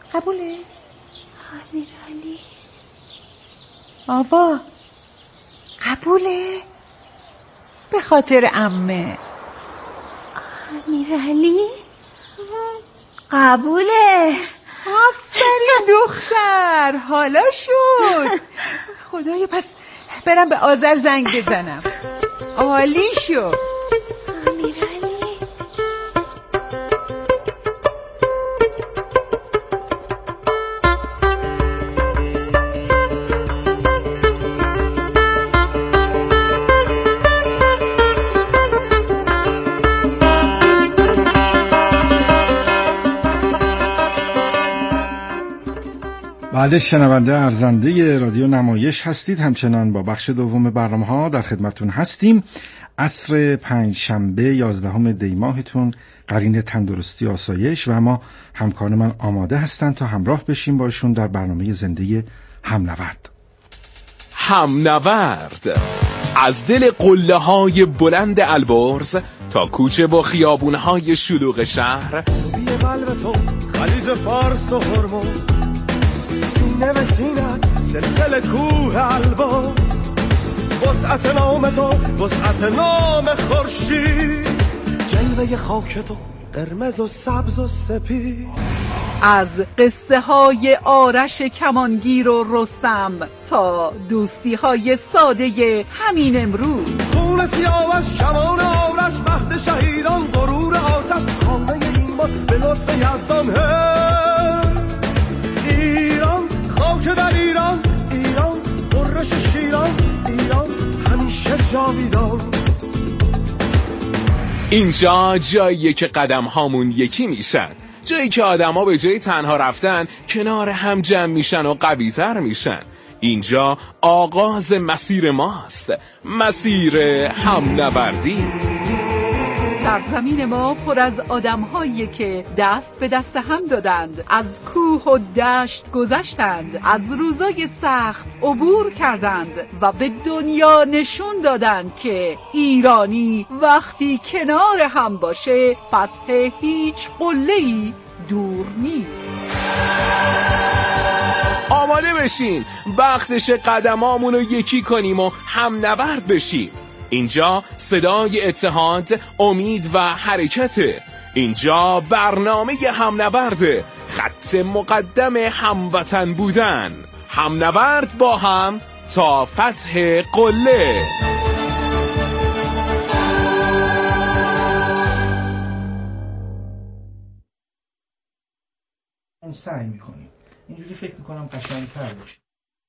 قبوله؟ امیرعلی آوا قبوله؟ به خاطر عمه. امیرعلی قبوله. آفرین دختر، حالا شد. خدایا پس برم به آذر زنگ بزنم. عالی شد. امیرعلی بله، شنونده ارزنده رادیو نمایش هستید. همچنان با بخش دوم برنامه‌ها در خدمتتون هستیم. عصر پنجشنبه 11 دی ماهتون قرین تندرستی آسایش و ما همکار من آماده هستند تا همراه بشیم باشون در برنامه زنده همنورد. همنورد از دل قله‌های بلند البرز تا کوچه و خیابون‌های شلوغ شهر، بی قلب تو خلیج فارس و هرمز، سینه به سینت سلسله کوه البا، وسعت نام تو وسعت نام خورشید، جلوه خاک تو قرمز و سبز و سپید. از قصه های آرش کمانگیر و رستم تا دوستی های ساده همین امروز، خون سیاوش کمان آرش بخت شهیدان غرور آتش خانه ایمان به لطف یزدان. ایران خاک در ایران، ایران قرش شیران، ایران همیشه جاویدان. اینجا جاییه که قدم هامون یکی میشن، جایی که آدم ها به جای تنها رفتن کنار هم جمع میشن و قوی تر میشن. اینجا آغاز مسیر ماست، مسیر همنوردی. سرزمین ما پر از آدم‌هایی که دست به دست هم دادند، از کوه و دشت گذشتند، از روزای سخت عبور کردند و به دنیا نشون دادند که ایرانی وقتی کنار هم باشه فتح هیچ قله‌ای دور نیست. آماده بشین، وقتش قدمامون رو یکی کنیم و همنورد بشیم. اینجا صدای اتحاد، امید و حرکته. اینجا برنامه همنورد، خط مقدم هموطن بودن. همنورد با هم تا فتح قله. سعی میکنیم اینجوری فکر میکنم قشنگ‌تر باشه.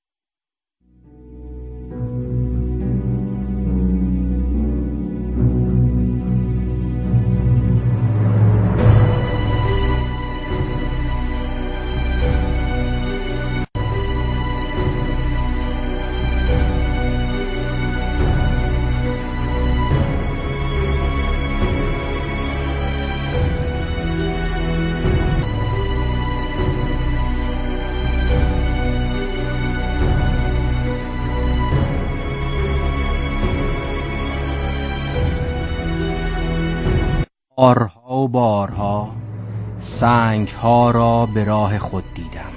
بارها و بارها سنگ‌ها را به راه خود دیدم،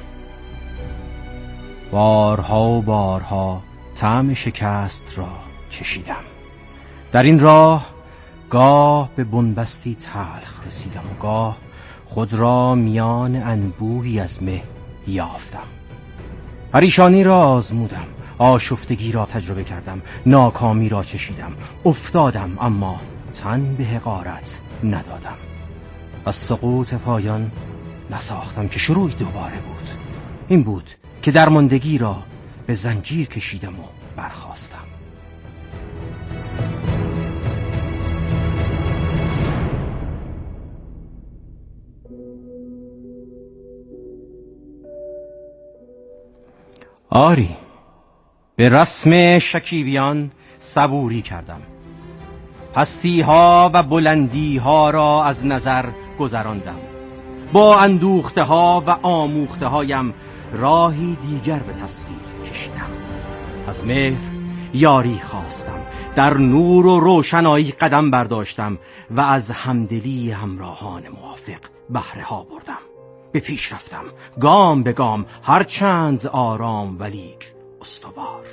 بارها و بارها طعم شکست را چشیدم. در این راه گاه به بنبستی تلخ رسیدم و گاه خود را میان انبوهی از مه یافتم. پریشانی را آزمودم، آشفتگی را تجربه کردم، ناکامی را چشیدم، افتادم اما تن به حقارت ندادم. از سقوط پایان نساختم که شروعی دوباره بود. این بود که درماندگی را به زنجیر کشیدم و برخاستم. آری، به رسم شکیبیان صبوری کردم. پستی ها و بلندی ها را از نظر گذراندم. با اندوخته ها و آموخته هایم راهی دیگر به تصویر کشیدم. از مهر یاری خواستم، در نور و روشنایی قدم برداشتم و از همدلی همراهان موافق بهره ها بردم. به پیش رفتم، گام به گام، هر چند آرام ولیک استوار.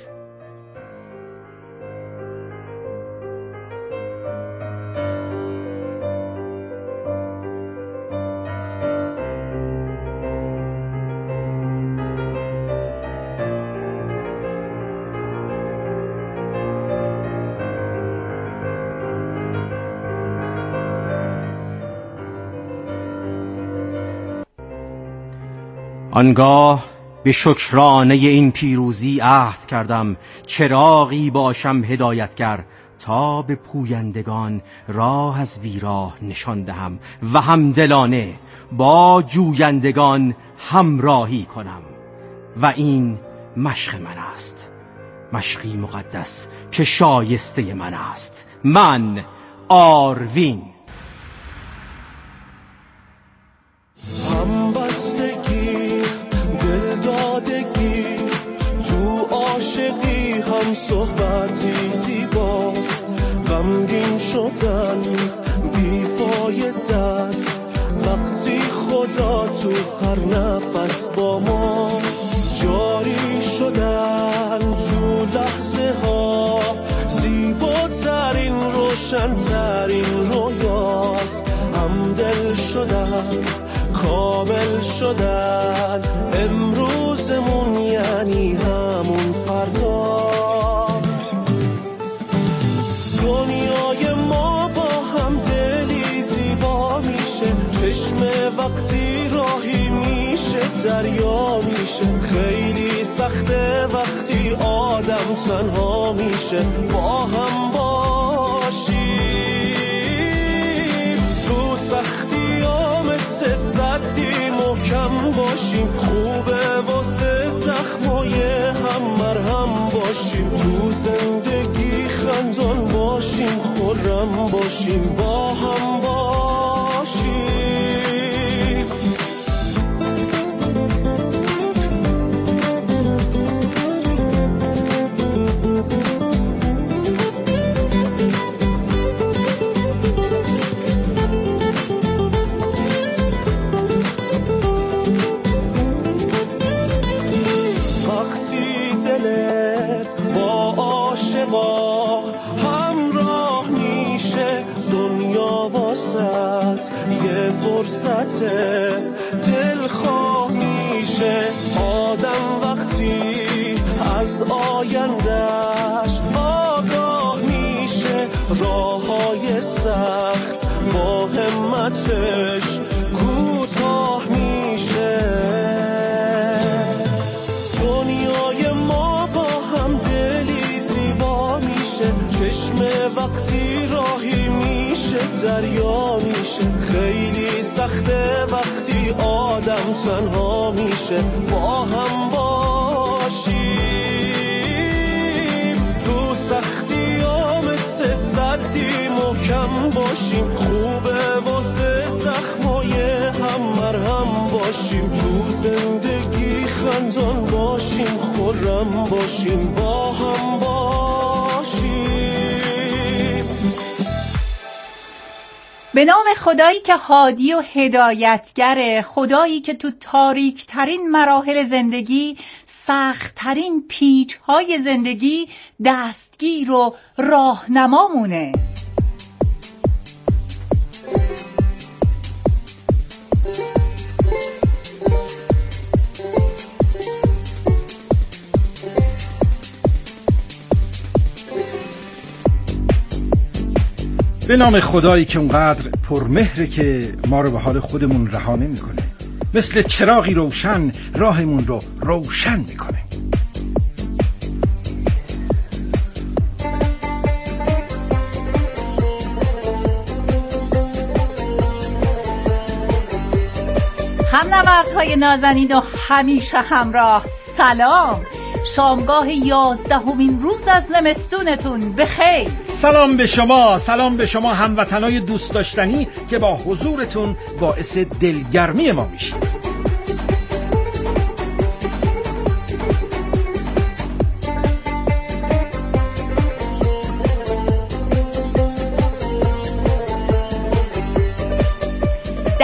آنگاه به شکرانه این پیروزی عهد کردم چراغی باشم هدایتگر، تا به پویندگان راه از بیراه نشان دهم و همدلانه با جویندگان همراهی کنم. و این مشق من است، مشقی مقدس که شایسته من است، من آروین. صحبتی زیباست، غمگین شدن بیفایده است، وقتی خدا تو هر نفس با ما جاری شدن، تو لحظه ها زیباترین روشنترین رویاست، همدل شدن کامل شدن، امروزمون یعنی همون فردا. دنیای ما با هم دلی زیبا میشه، چشم وقتی راهی میشه دریا میشه، خیلی سخته وقتی آدم تنها میشه، با هم باشیم تو سختی ها مثل سدی محکم باشیم، خوبه واسه زخمای هم مرهم باشیم، تو زندگی خندان باشیم، خرم باشیم، با هم باشیم. وقتی دلت با عاشقا همراه میشه، دنیا واسط یه فرصت دلخواه میشه، آدم وقتی از آیندهش آگاه میشه، راههای سخت با همتش کوتاه میشه. دنیای ما با هم دلی زیبا میشه، چشم وقتی راهی میشه دریا میشه، خیلی سخته وقتی آدم تنها میشه، با هم باشیم تو سختی ها مثل سدی محکم باشیم، خوبه واسه زخمای هم مرهم باشیم، تو زندگی خندان باشیم، خرم باشیم، با هم باشیم. به نام خدایی که هادی و هدایتگره، خدایی که تو تاریک ترین مراحل زندگی، سخت ترین پیچ های زندگی دستگیر و راهنمامونه. به نام خدایی که اونقدر پرمهره که ما رو به حال خودمون رها نمی‌کنه، مثل چراغی روشن راهمون رو روشن میکنه. همنوردهای نازنین و همیشه همراه، سلام. شامگاه 11مین روز از زمستونتون بخیر. سلام به شما، سلام به شما هموطنای دوست داشتنی که با حضورتون باعث دلگرمی ما میشید.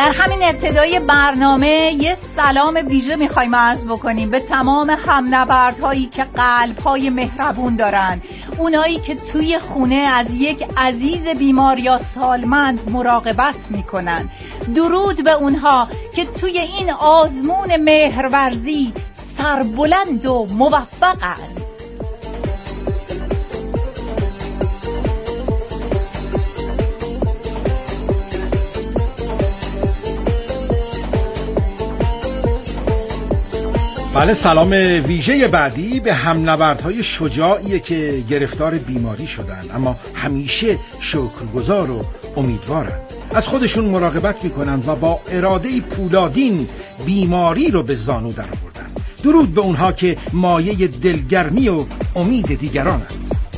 در همین ابتدای برنامه یه سلام ویژه میخوایم عرض بکنیم به تمام همنبردهایی که قلبهای مهربون دارن، اونایی که توی خونه از یک عزیز بیمار یا سالمند مراقبت میکنن. درود به اونها که توی این آزمون مهرورزی سربلند و موفقن. بله، سلام ویژه بعدی به همنبردهای شجاعیه که گرفتار بیماری شدن اما همیشه شکرگزار و امیدوارن. از خودشون مراقبت میکنن و با اراده پولادین بیماری رو به زانو در آوردن. درود به اونها که مایه دلگرمی و امید دیگرانن.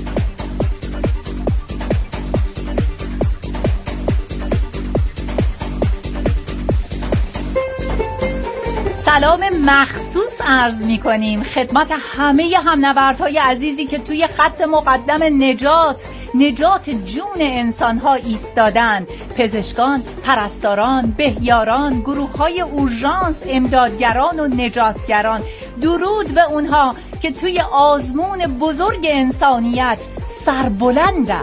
سلام مخصوص عرض می کنیم خدمت همه همنبردهای عزیزی که توی خط مقدم نجات جون انسانها ایستادن. پزشکان، پرستاران، بهیاران، گروه‌های اورژانس، امدادگران و نجاتگران. درود به اونها که توی آزمون بزرگ انسانیت سربلندن.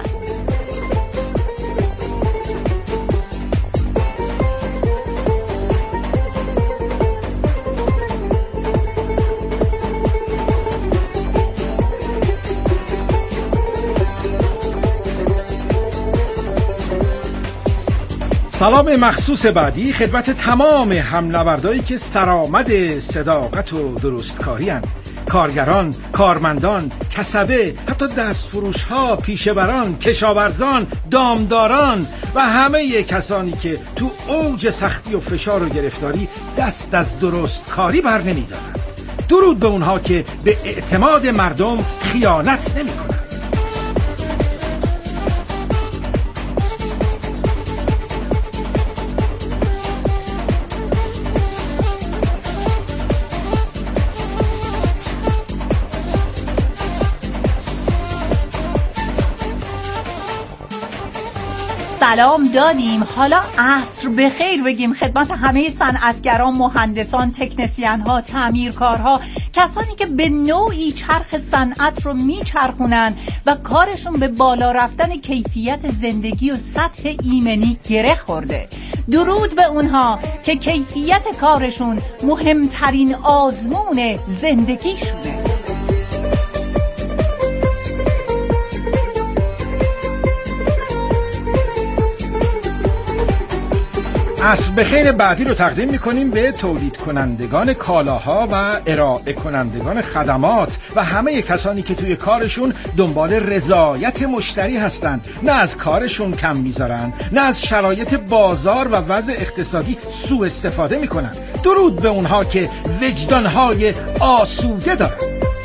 سلام مخصوص بعدی خدمت تمام همنبردایی که سرآمد صداقت و درستکاری هستند. کارگران، کارمندان، کسبه، حتی دستفروش ها، پیشه‌بران، کشاورزان، دامداران و همه کسانی که تو اوج سختی و فشار و گرفتاری دست از درستکاری بر نمی‌دارند. درود به اونها که به اعتماد مردم خیانت نمی‌کنند. سلام دادیم. حالا عصر بخیر بگیم خدمت همه صنعتگران، مهندسان، تکنسین‌ها، تعمیرکارها، کسانی که به نوعی چرخ صنعت رو میچرخونن و کارشون به بالا رفتن کیفیت زندگی و سطح ایمنی گره خورده. درود به اونها که کیفیت کارشون مهمترین آزمون زندگیشونه. عصر بخیر بعدی رو تقدیم میکنیم به تولید کنندگان کالاها و ارائه کنندگان خدمات و همه کسانی که توی کارشون دنبال رضایت مشتری هستند. نه از کارشون کم میذارن، نه از شرایط بازار و وضع اقتصادی سوء استفاده میکنن. درود به اونها که وجدانهای آسوده دارن.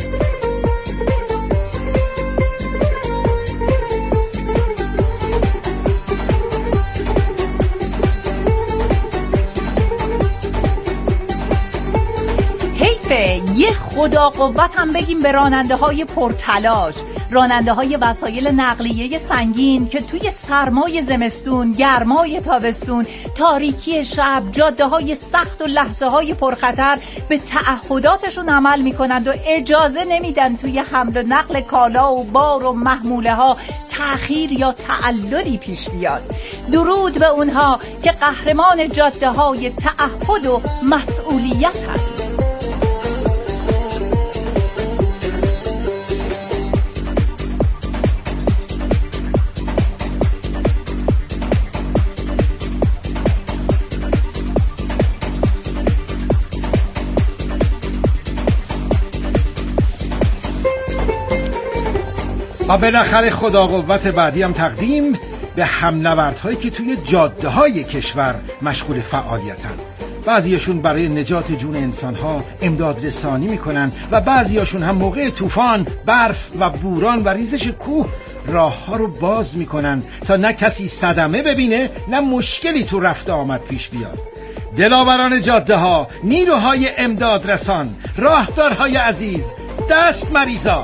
یه خدا قوت هم بگیم به راننده های پرتلاش، راننده های وسایل نقلیه سنگین که توی سرمای زمستون، گرمای تابستون، تاریکی شب، جاده های سخت و لحظه های پرخطر به تعهداتشون عمل میکنند و اجازه نمیدن توی حمل و نقل کالا و بار و محموله ها تأخیر یا تعللی پیش بیاد. درود به اونها که قهرمان جاده های تعهد و مسئولیت هست. و بالاخره خدا قوت بعدی هم تقدیم به همنبردهایی که توی جاده های کشور مشغول فعالیتن. بعضیاشون برای نجات جون انسانها امداد رسانی میکنن و بعضیاشون هم موقع طوفان، برف و بوران و ریزش کوه راه ها رو باز میکنن تا نه کسی صدمه ببینه نه مشکلی تو رفت آمد پیش بیاد. دلاوران جاده ها، نیروهای امداد رسان، راهدارهای عزیز، دست مریزاد،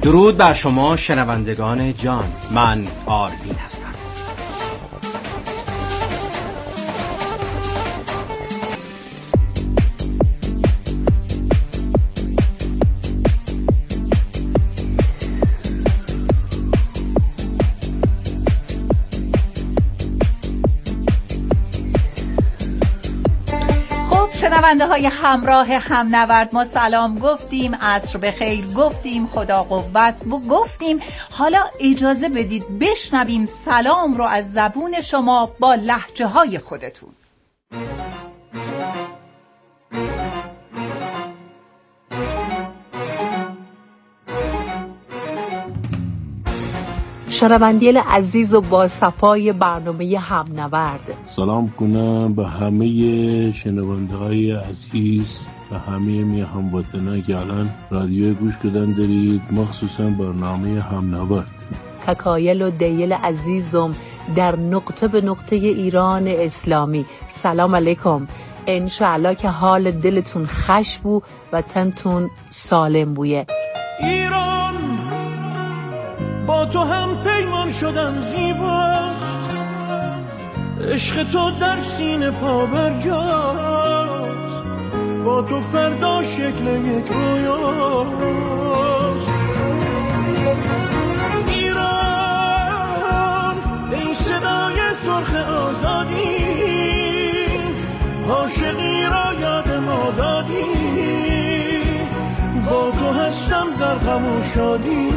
درود بر شما شنوندگان جان، من آرمین هستم. شنونده های همراه همنورد، ما سلام گفتیم، عصر بخیر گفتیم، خدا قوت گفتیم. حالا اجازه بدید بشنویم سلام رو از زبون شما با لهجه های خودتون. شنوندگان عزیز و با صفای برنامه همنورد، سلام کنم به همه شنونده های عزیز و همه هموطنان که الان رادیو گوش کردن دارید، مخصوصا برنامه همنورد. تکایل و دیل عزیزم در نقطه به نقطه ایران اسلامی، سلام علیکم. انشاءالله که حال دلتون خوش بو و تنتون سالم بویه. ایران با تو هم پیمان شدم زیباست، عشق تو در سینه پا برجاست، با تو فردا شکل یک رویاست. ایران ای صدای سرخ آزادی، عاشقی را یاد ما دادی، با تو هستم در غم و شادی.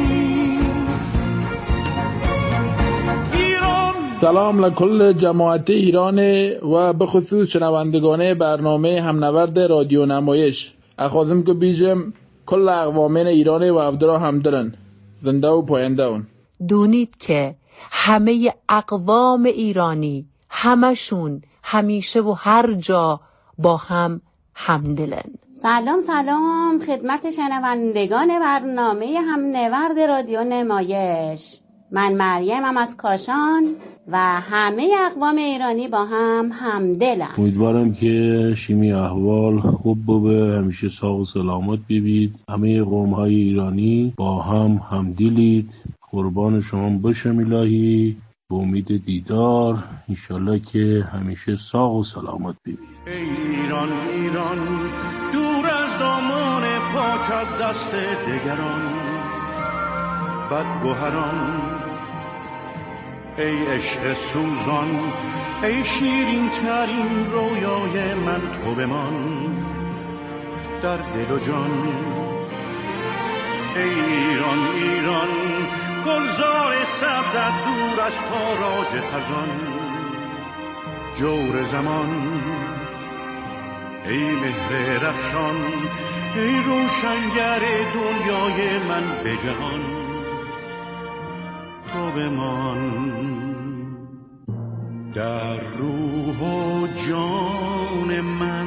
سلام لکل جماعت ایران و به خصوص شنوندگان برنامه همنورد رادیو نمایش. اخوازم که بیجم کل اقوامین ایران و افدرا همدرن، زنده و پاینده اون. دونید که همه اقوام ایرانی همشون همیشه و هر جا با هم همدلن. سلام خدمت شنوندگان برنامه همنورد رادیو نمایش. من مریمم از کاشان و همه اقوام ایرانی با هم همدلم. امیدوارم که شیمی احوال خوب بوده، همیشه ساق و سلامت ببید. همه قوم‌های ایرانی با هم همدلید. قربان شما باشم الهی، به امید دیدار انشالله که همیشه ساق و سلامت ببید. ایران ایران دور از دامان پاکت دست دگران، بدگوهران ای عشق سوزان، ای شیرین ترین رویای من تو بمان در دل و جان. ای ایران ایران گلزار سبزت دور از تاراج خزان، جور زمان ای مهر رخشان، ای روشنگر دنیای من به جهان تو بمان. در روح و جان من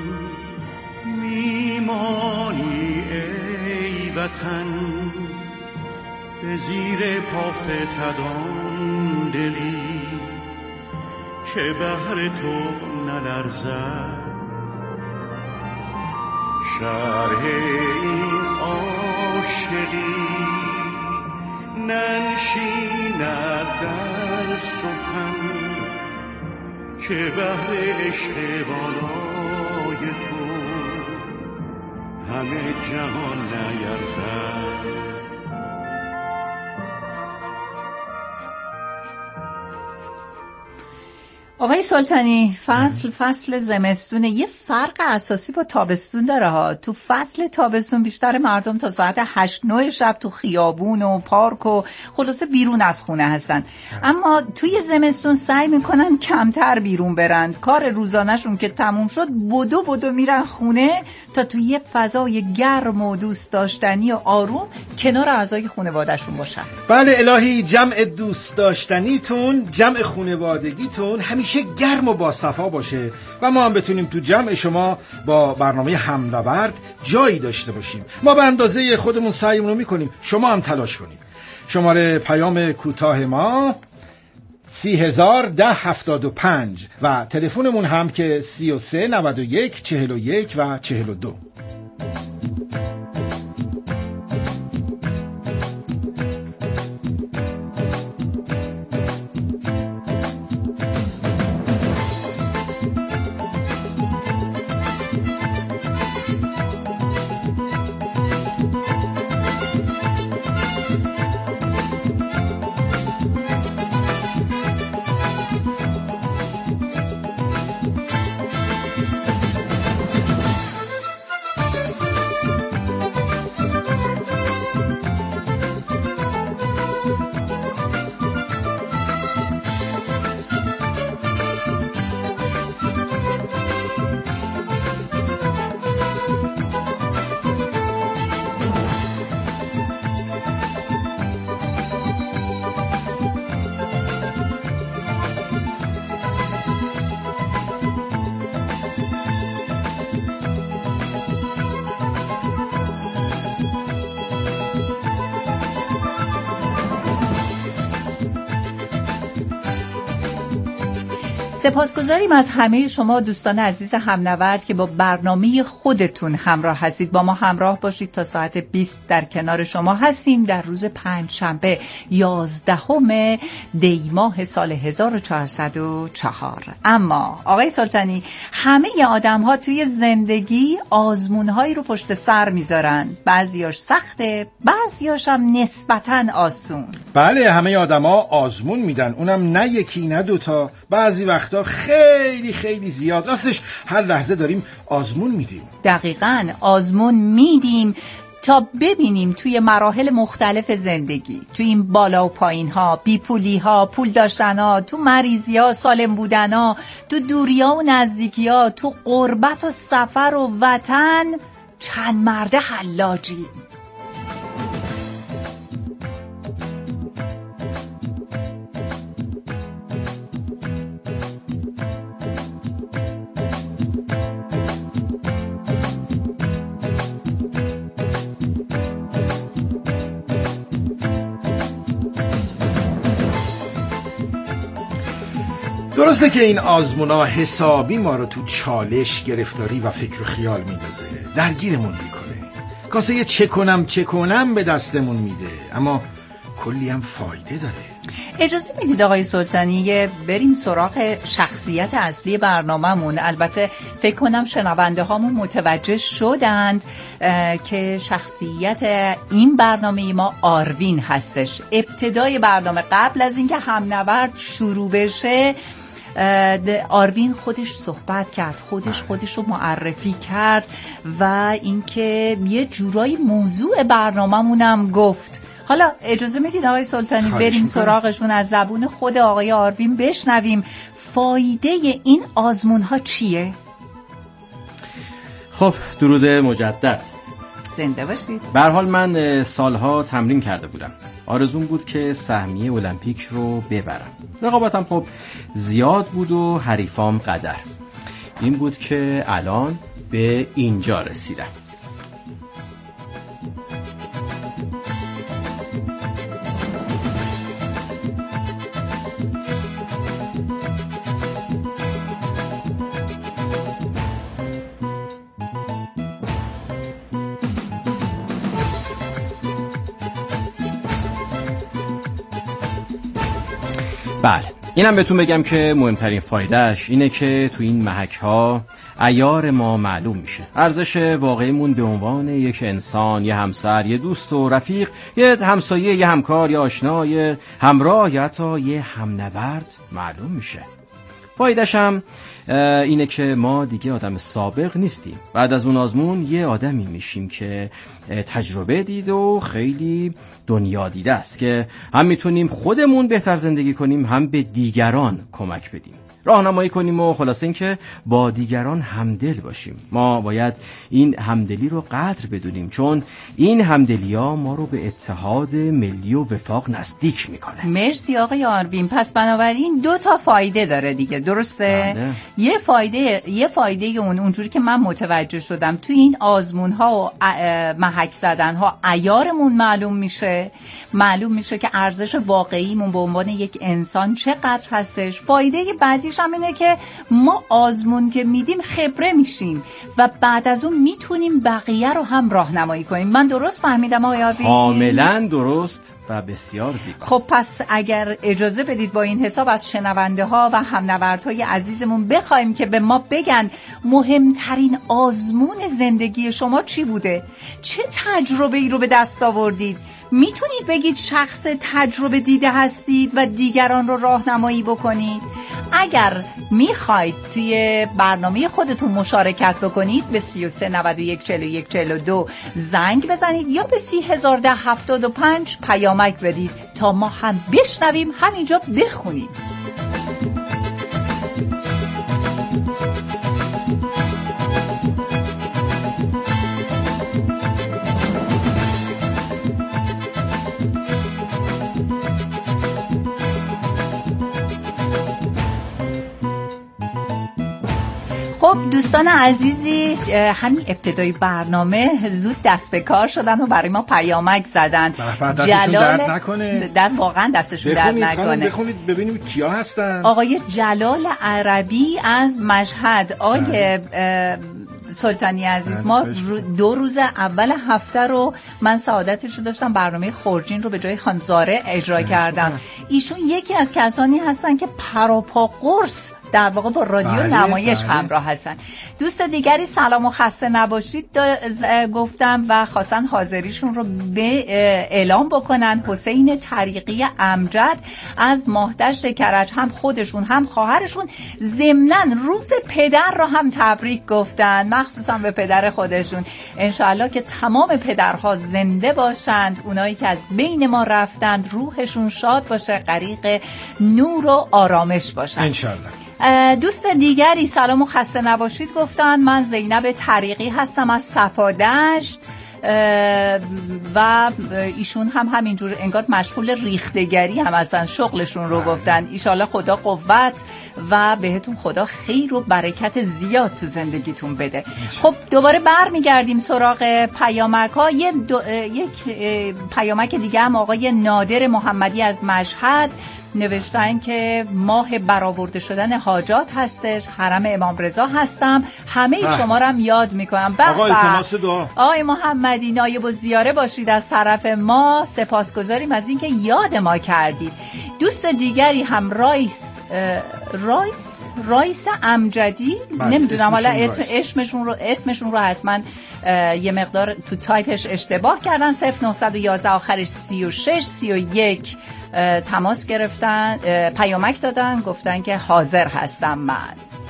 میمانی ای وطن، به زیر پا فتدان دلی که بهر تو نلرزد. شرح این عاشقی ننشیند در سخن، که بهر عشق بالای تو همه جهان نیرزد. آقای سلطانی، فصل زمستون یه فرق اساسی با تابستون داره ها. تو فصل تابستون بیشتر مردم تا ساعت 8-9 شب تو خیابون و پارک و خلاصه بیرون از خونه هستن، اما توی زمستون سعی میکنن کمتر بیرون برن. کار روزانه‌شون که تموم شد بدو میرن خونه تا توی یه فضای گرم و دوست داشتنی و آروم کنار اعضای خانواده‌شون باشن. بله الهی، جمع دوست داشتنیتون، جمع خانوادگیتون همیشه گرم و با صفا باشه و ما هم بتونیم تو جمع شما با برنامه همنورد جایی داشته باشیم. ما به اندازه خودمون سعیمون رو میکنیم، شما هم تلاش کنید. شماره پیام کوتاه ما 301075 و تلفنمون هم که 33 91 41 و 42. سپاسگزاریم از همه شما دوستان عزیز همنورد که با برنامه خودتون همراه هستید. با ما همراه باشید تا ساعت 20 در کنار شما هستیم در روز پنجشنبه 11 دی ماه سال 1404. اما آقای سلطانی، همه آدم ها توی زندگی آزمون هایی رو پشت سر میذارن، بعضیاش سخته، بعضیاش هم نسبتاً آسون. بله، همه آدم ها آزمون میدن، اونم نه یکی نه دوتا، بعضی وقتا خیلی خیلی زیاد. راستش هر لحظه داریم آزمون میدیم. دقیقاً آزمون میدیم تا ببینیم توی مراحل مختلف زندگی، توی این بالا و پایین ها، بیپولی ها، پول داشتن ها، تو مریضی ها، سالم بودن ها، تو دوری ها و نزدیکی ها، تو غربت و سفر و وطن، چند مرده حلاجی. درسته که این آزمونا حسابی ما رو تو چالش، گرفتاری و فکر و خیال میندازه، درگیرمون میکنه، کاسه چه کنم به دستمون میده، اما کلی هم فایده داره. اجازه میدید آقای سلطانی بریم سراغ شخصیت اصلی برنامه‌مون؟ البته فکر کنم شنونده هامون متوجه شدند که شخصیت این برنامه ما آروین هستش. ابتدای برنامه قبل از اینکه همنورد شروع بشه آروین خودش صحبت کرد، خودش رو معرفی کرد و اینکه یه جورایی موضوع برنامه‌مونم گفت. حالا اجازه میدید آقای سلطانی بریم سراغشون، از زبون خود آقای آروین بشنویم فایده این آزمون ها چیه؟ خب درود مجدد. زنده باشید. به هر حال من سالها تمرین کرده بودم، آرزوم بود که سهمیه المپیک رو ببرم. رقابتم خب زیاد بود و حریفام قدر. این بود که الان به اینجا رسیدم. بله، اینم بهتون بگم که مهمترین فایدهش اینه که تو این محک ها عیار ما معلوم میشه. ارزش واقعیمون به عنوان یک انسان، یه همسر، یه دوست و رفیق، یه همسایه، یه همکار، یه آشنا، یه همراه، یا حتی یه همنورد معلوم میشه. فایدهش هم اینه که ما دیگه آدم سابق نیستیم. بعد از اون آزمون یه آدمی میشیم که تجربه دیده و خیلی دنیا دیده است، که هم میتونیم خودمون بهتر زندگی کنیم، هم به دیگران کمک بدیم، راهنمایی کنیم و خلاصه این که با دیگران همدل باشیم. ما باید این همدلی رو قدر بدونیم، چون این همدلی ها ما رو به اتحاد ملی و وفاق نزدیک میکنه. مرسی آقای آروین. پس بنابراین 2 تا فایده داره دیگه، درسته؟ بله. یه فایده اونجوری که من متوجه شدم توی این آزمون ها و محک زدن ها عیارمون معلوم میشه که ارزش واقعیمون به عنوان یک انسان چقدر هستش. فایده بعدیش هم اینه که ما آزمون که میدیم خبره میشیم و بعد از اون میتونیم بقیه رو هم راهنمایی کنیم. من درست فهمیدم آقای آروین؟ کاملا درست و بسیار زیبا. خب پس اگر اجازه بدید با این حساب از شنونده ها و همنوردهای عزیزمون بخوایم که به ما بگن مهمترین آزمون زندگی شما چی بوده؟ چه تجربه ای رو به دست آوردید؟ میتونید بگید شخص تجربه دیده هستید و دیگران رو راهنمایی بکنید؟ اگر میخواید توی برنامه خودتون مشارکت بکنید به 33 91 41 42 زنگ بزنید یا به 301075 پیامک بدید تا ما هم بشنویم، همینجا بخونیم. خب دوستان عزیزی، همین ابتدای برنامه زود دست به کار شدن و برای ما پیامک زدن. دستشون درد نکنه. در واقعا دستشون درد نکنه. بخونید ببینیم کیا هستن. آقای جلال عربی از مشهد. آقای سلطانی عزیز، ما 2 روز اول هفته رو من سعادتش رو داشتم برنامه خورجین رو به جای خانم زاره اجرا کردم. ایشون یکی از کسانی هستن که پراپا قرص در واقع با رادیو نمایش همراه هستن. دوست دیگری سلام و خسته نباشید گفتم و خواستن حاضریشون رو به اعلام بکنن. حسین طریقی امجد از ماهدشت کرج، هم خودشون هم خواهرشون ضمناً روز پدر رو هم تبریک گفتن، مخصوصا به پدر خودشون. انشاءالله که تمام پدرها زنده باشند، اونایی که از بین ما رفتند روحشون شاد باشه، غریق نور و آرامش باشند انشاءالله. دوست دیگری سلام و خسته نباشید گفتن. من زینب طریقی هستم از صفادشت و ایشون هم همینجور انگار مشغول ریختگری هم هستن، شغلشون رو گفتن. ایشالله خدا قوت و بهتون خدا خیر و برکت زیاد تو زندگیتون بده. خب دوباره برمیگردیم سراغ پیامک ها. یک پیامک دیگه هم آقای نادر محمدی از مشهد نوشتن که ماه برآورده شدن حاجات هستش، حرم امام رضا هستم، همه شما رو هم یاد میکنم. آقا التماس دعا. آقای محمدی نایب الزیاره باشید از طرف ما، سپاسگزاریم از اینکه یاد ما کردید. دوست دیگری هم رایس امجدی، نمیدونم حالا اسمشون رو حتما یه مقدار تو تایپش اشتباه کردن، 0911 آخرش 3631 تماس گرفتن، پیامک دادن، گفتن که حاضر هستم من.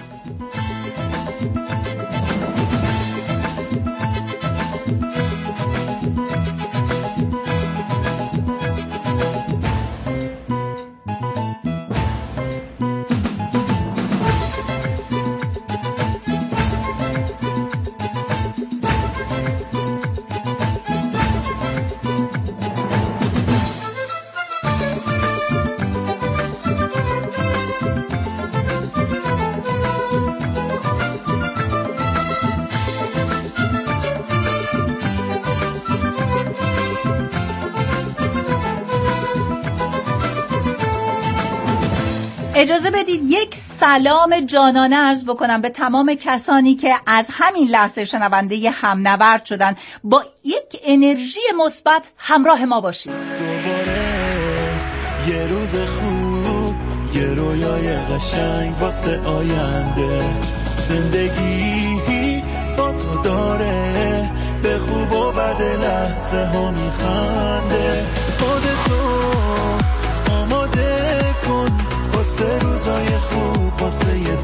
اجازه بدید یک سلام جانانه عرض بکنم به تمام کسانی که از همین لحظه شنونده هم نورد شدن. با یک انرژی مثبت همراه ما باشید. یه روز خوب، یه رویای قشنگ واسه آینده، زندگی با تو داره به خوب و بد لحظه ها میخنده. خودتو آماده کن واسه روزای خوب، واسه یه